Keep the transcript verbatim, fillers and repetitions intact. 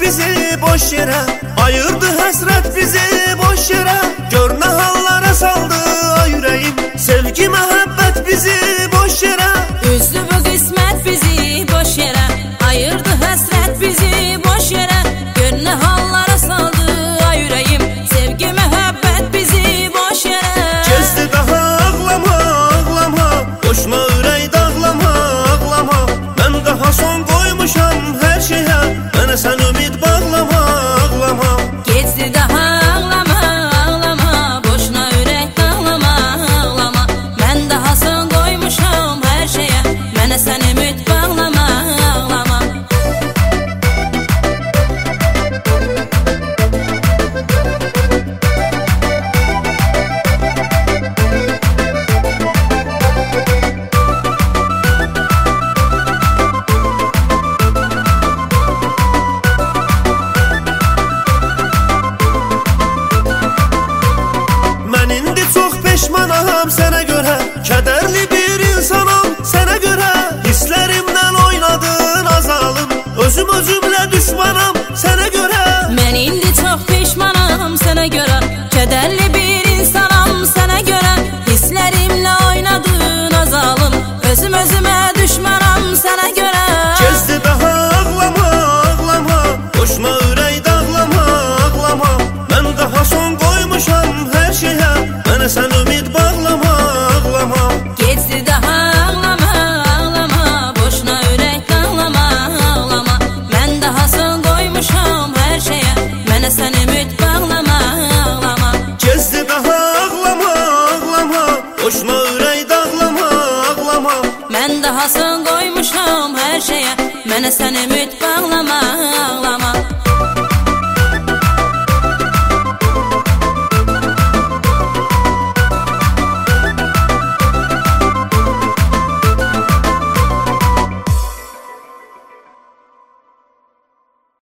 bizi boş yere, ayırdı hasret bizi boş yere. Gör ne hallara saldı yüreğim, sevgi muhabbet bizi boş yere. Üzdü bu kısmet bizi boş yere, ayırdı hasret bizi boş yere. Gör ne hallara saldı yüreğim, sevgi muhabbet bizi boş yere. Gezdi daha ağlama ağlama, boşuna ürək dağlama ağlama. Ben daha son koymuşam her şeye, bana sen ümit bağlama ağlama. Gezdi daha ağlama ağlama, boşuna ürək dağlama ağlama. Ben daha son koymuşam her şeye, bana sen ümit bağlama ağlama. Peşmanam sana göre, kederli bir insanım sana göre. Hislerimden oynadın azalım, özüm özümle düşmanım sana göre. Ben indi çok pişmanam sana göre, kederli bir insanım sana göre. Hislerimle oynadın azalım, özüm özüme düşmanım sana göre. Gezdi daha ağlama ağlama, boşuna ürək dağlama ağlama. Ben daha son koymuşam her şeye, bana sen ümit bağlama ağlama. Gezdi daha ağlama ağlama, boşuna ürək dağlama ağlama. Ben daha son koymuşam her şeye, bana sen ümit bağlama ağlama. Gezdi daha ağlama ağlama, boşuna ürək dağlama ağlama. Ben daha son koymuşam her şeye, bana sen ümit bağlama ağlama.